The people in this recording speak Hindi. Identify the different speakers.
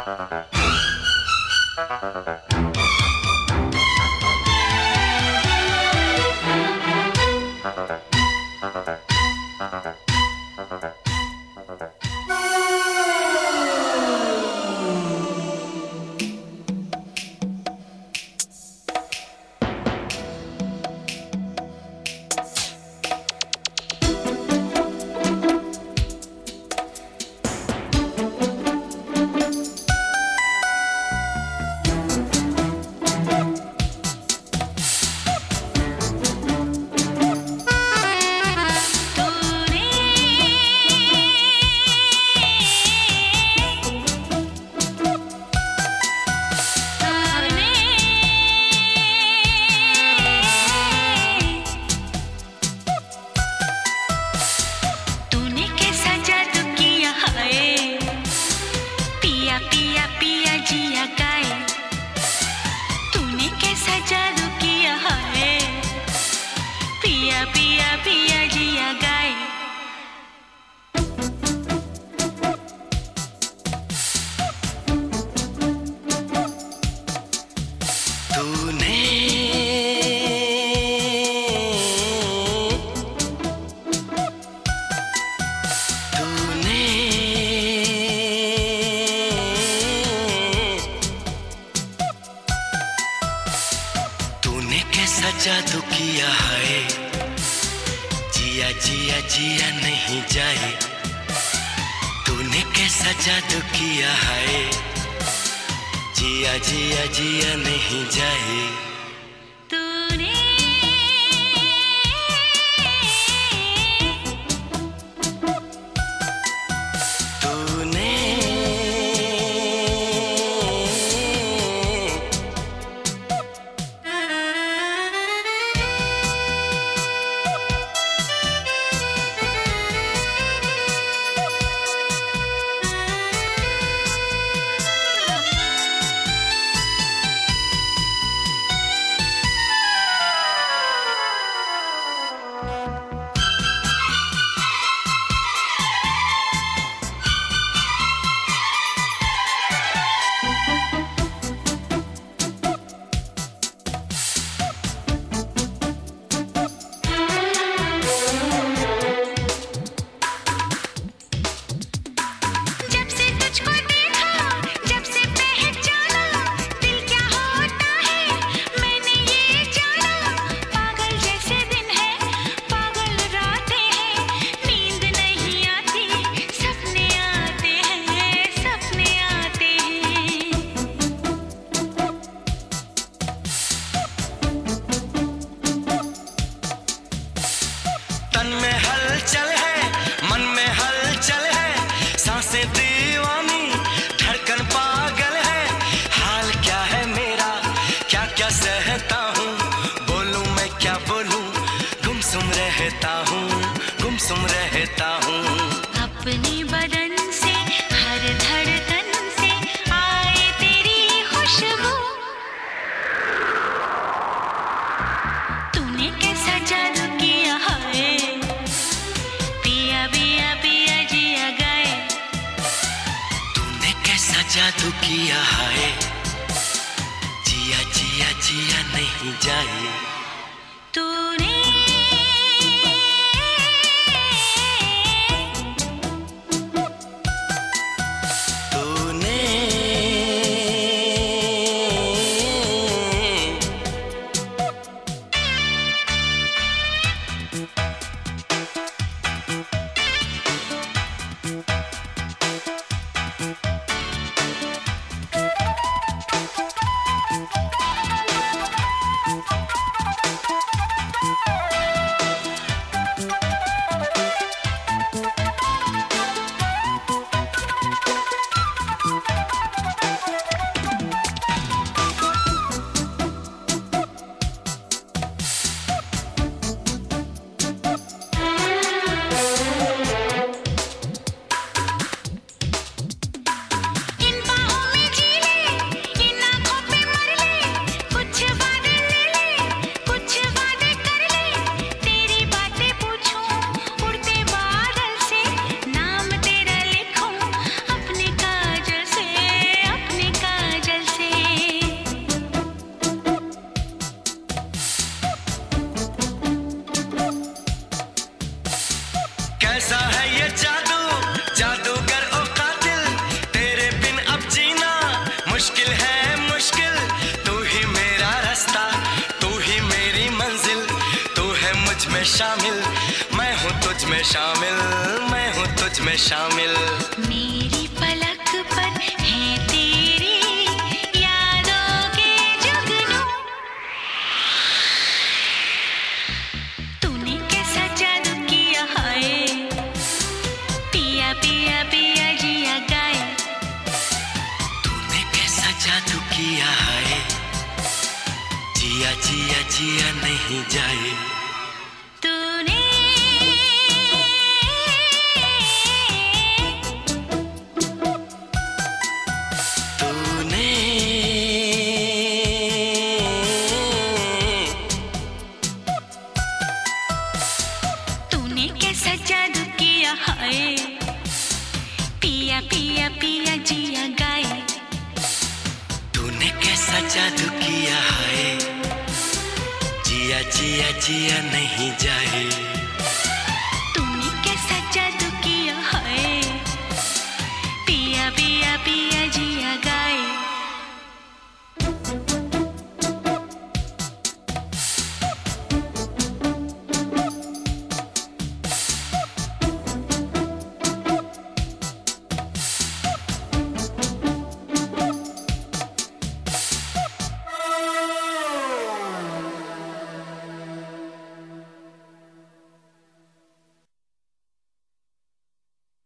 Speaker 1: जादू किया है, जिया जिया जिया नहीं जाए। तूने कैसा जादू किया है, जिया जिया जिया नहीं जाए। गुमसुम रहता हूँ
Speaker 2: अपने बदन से, हर धड़कन से आए तेरी खुशबू। तूने कैसा जादू किया है, पिया पिया पिया जिया गए।
Speaker 1: तूने कैसा जादू किया है, जिया जिया जिया नहीं जाए।
Speaker 2: तूने
Speaker 1: शामिल, मैं हूँ तुझ में शामिल, मैं हूँ तुझ में शामिल।
Speaker 2: मेरी पलक पर है तेरी यादों के जुगनू, तूने कैसा जादू किया है, पिया पिया पिया जिया गाए।
Speaker 1: तूने कैसा जादू किया है, जिया जिया जिया नहीं जाए।
Speaker 2: तूने तूने कैसा जादू किया है, पिया पिया पिया जिया गाए।
Speaker 1: तूने कैसा जादू किया है, जिया जिया जिया नहीं जाए।